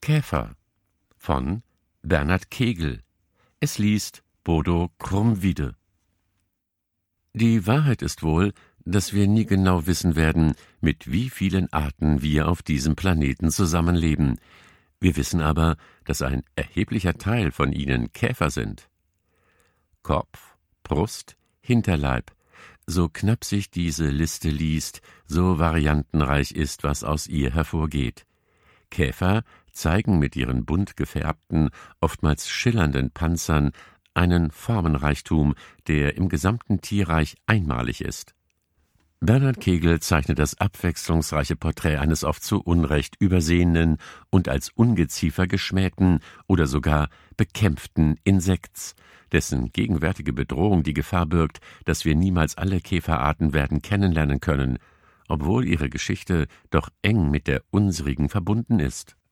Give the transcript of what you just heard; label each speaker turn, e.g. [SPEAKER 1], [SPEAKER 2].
[SPEAKER 1] Käfer von Bernhard Kegel. Es liest Bodo Krumwiede. Die Wahrheit ist wohl, dass wir nie genau wissen werden, mit wie vielen Arten wir auf diesem Planeten zusammenleben. Wir wissen aber, dass ein erheblicher Teil von ihnen Käfer sind. Kopf, Brust, Hinterleib. So knapp sich diese Liste liest, so variantenreich ist, was aus ihr hervorgeht. Käfer zeigen mit ihren bunt gefärbten, oftmals schillernden Panzern einen Formenreichtum, der im gesamten Tierreich einmalig ist. Bernhard Kegel zeichnet das abwechslungsreiche Porträt eines oft zu Unrecht übersehenen und als Ungeziefer geschmähten oder sogar bekämpften Insekts, dessen gegenwärtige Bedrohung die Gefahr birgt, dass wir niemals alle Käferarten werden kennenlernen können, obwohl ihre Geschichte doch eng mit der unsrigen verbunden ist.